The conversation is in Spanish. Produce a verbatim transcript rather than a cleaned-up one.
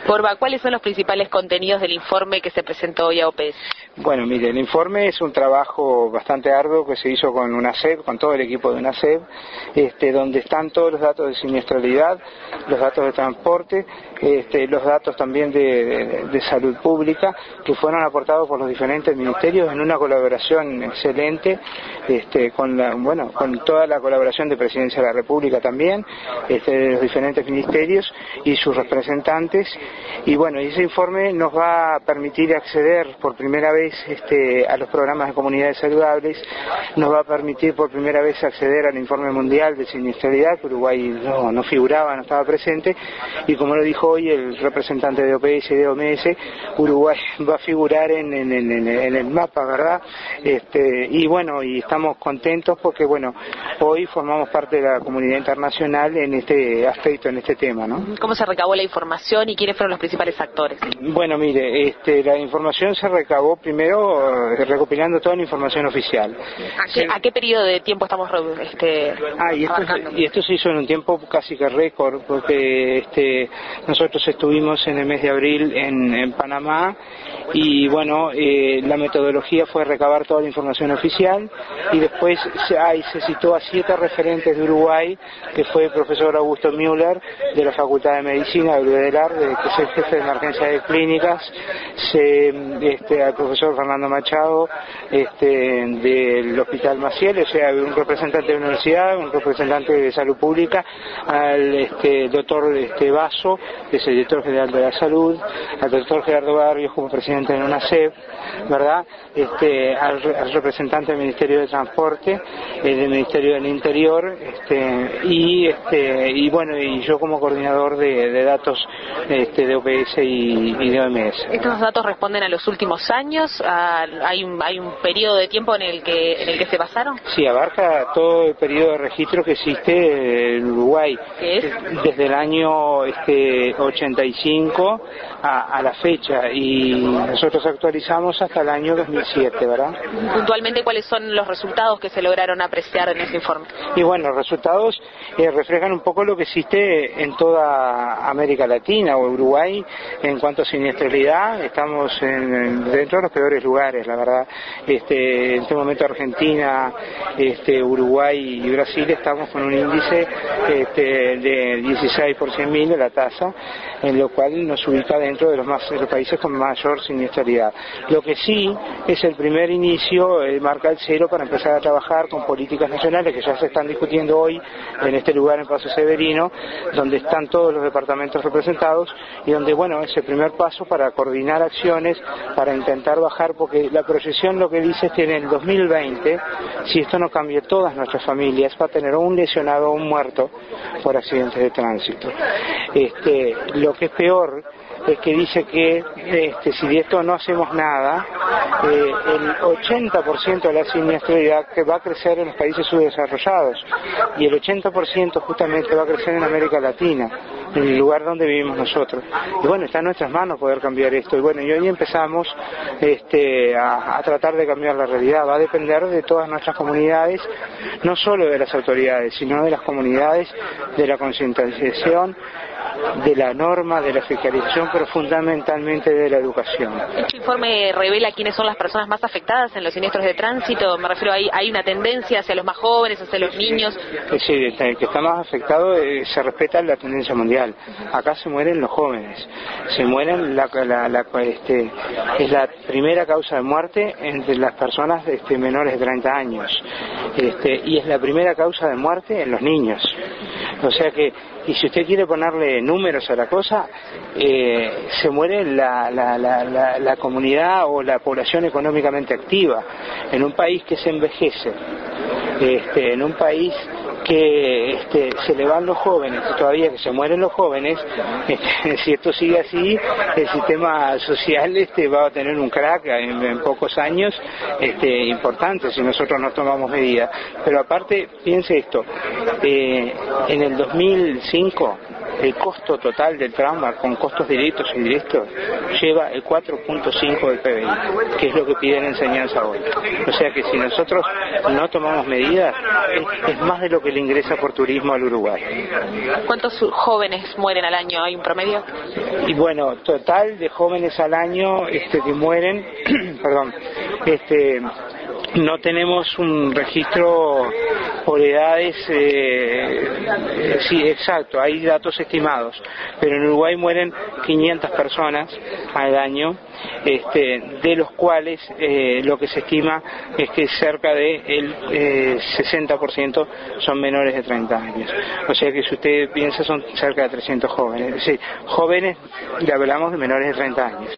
Borba, ¿cuáles son los principales contenidos del informe que se presentó hoy a O P E S? Bueno, mire, el informe es un trabajo bastante arduo que se hizo con UNACEF, con todo el equipo de UNACEF, este, donde están todos los datos de siniestralidad, los datos de transporte, este, los datos también de, de, de salud pública, que fueron aportados por los diferentes ministerios en una colaboración excelente, este, con la, bueno, con toda la colaboración de Presidencia de la República también, este, de los diferentes ministerios y sus representantes. Y bueno, ese informe nos va a permitir acceder por primera vez este, a los programas de comunidades saludables, nos va a permitir por primera vez acceder al informe mundial de siniestralidad, que Uruguay no, no figuraba, no estaba presente, y como lo dijo hoy el representante de O P E S y de O M S, Uruguay va a figurar en, en, en, en el mapa, ¿verdad? Este, y bueno, y estamos contentos porque bueno, hoy formamos parte de la comunidad internacional en este aspecto, en este tema, ¿no? ¿Cómo se recabó la información y quiénes fueron los principales actores? Bueno, mire, este, la información se recabó primero eh, recopilando toda la información oficial. ¿A qué, ¿a qué periodo de tiempo estamos este, ah, y esto, y esto se hizo en un tiempo casi que récord, porque este, nosotros estuvimos en el mes de abril en, en Panamá y bueno, eh, la metodología fue recabar toda la información oficial y después se, ay, se citó a siete referentes de Uruguay, que fue el profesor Augusto Müller de la Facultad de Medicina de U D E L A R, de, que es el jefe de emergencia de clínicas, se, este, al profesor Fernando Machado este, del Hospital Maciel, o sea, un representante de la universidad, un representante de salud pública, al este, doctor este, Basso, que es el director general de la salud, al doctor Gerardo Barrios como presidente de UNACEF, ¿verdad? Este, al, al representante del Ministerio de Transporte, eh, del Ministerio del Interior, este, y, este, y bueno, y yo como coordinador de, de datos este, de O P E S y, y de O M S. ¿Estos datos responden a los últimos años? ¿A, hay, un, ¿Hay un periodo de tiempo en el que en el que se basaron? Sí, abarca todo el periodo de registro que existe en Uruguay. ¿Qué es? Desde el año este, ochenta y cinco a, a la fecha, y nosotros actualizamos hasta el año dos mil siete, ¿verdad? Puntualmente, ¿cuáles son los resultados que se lograron apreciar en ese informe? Y bueno, los resultados eh, reflejan un poco lo que existe en toda América Latina o Uruguay en cuanto a siniestralidad. Estamos en, dentro de los peores lugares, la verdad. Este, en este momento Argentina, este, Uruguay y Brasil estamos con un índice este, de dieciséis por cien mil de la tasa, en lo cual nos ubica dentro de los, más, de los países con mayor siniestralidad. Lo que sí es el primer inicio, eh, marca el cero para empezar a trabajar con políticas nacionales que ya se están discutiendo hoy en este lugar en Paso Severino, donde están todos los departamentos representados y donde, bueno, es el primer paso para coordinar acciones, para intentar bajar, porque la proyección lo que dice es que en el dos mil veinte, si esto no cambia, todas nuestras familias va a tener un lesionado o un muerto por accidentes de tránsito. Este, lo que es peor es que dice que este, si de esto no hacemos nada, eh, el ochenta por ciento de la siniestralidad que va a crecer en los países subdesarrollados y el ochenta por ciento justamente va a crecer en América Latina, en el lugar donde vivimos nosotros. Y bueno, está en nuestras manos poder cambiar esto. Y bueno, y hoy empezamos este, a, a tratar de cambiar la realidad. Va a depender de todas nuestras comunidades, no solo de las autoridades, sino de las comunidades, de la concientización, de la norma, de la fiscalización, pero fundamentalmente de la educación. ¿Este informe revela quiénes son las personas más afectadas en los siniestros de tránsito? Me refiero, ¿hay, hay una tendencia hacia los más jóvenes, hacia los niños? Sí, el que está más afectado eh, se respeta la tendencia mundial. Acá se mueren los jóvenes, se mueren, la, la, la, este, es la primera causa de muerte entre las personas este, menores de treinta años, este, y es la primera causa de muerte en los niños. O sea que, y si usted quiere ponerle números a la cosa, eh, se muere la, la, la, la, la comunidad o la población económicamente activa, en un país que se envejece, este, en un país que este, se le van los jóvenes, todavía que se mueren los jóvenes. Este, si esto sigue así, el sistema social este, va a tener un crack en, en pocos años este, importante si nosotros no tomamos medidas. Pero aparte, piense esto, eh, en el dos mil cinco el costo total del trauma con costos directos e indirectos lleva el cuatro punto cinco del P B I, que es lo que pide la enseñanza hoy. O sea que si nosotros no tomamos medidas, es, es más de lo que le ingresa por turismo al Uruguay. ¿Cuántos jóvenes mueren al año? ¿Hay un promedio? Y bueno, total de jóvenes al año este, que mueren, perdón, este, no tenemos un registro por edades, eh, sí, exacto, hay datos estimados, pero en Uruguay mueren quinientas personas al año, este, de los cuales eh, lo que se estima es que cerca de el eh, sesenta por ciento son menores de treinta años. O sea que si usted piensa son cerca de trescientos jóvenes, es decir, jóvenes, le hablamos de menores de treinta años.